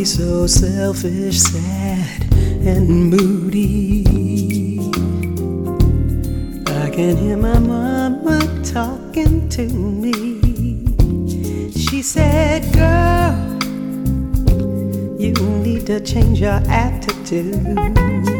so selfish, sad, and moody. I can hear my mama talking to me. She said, girl, you need to change your attitude.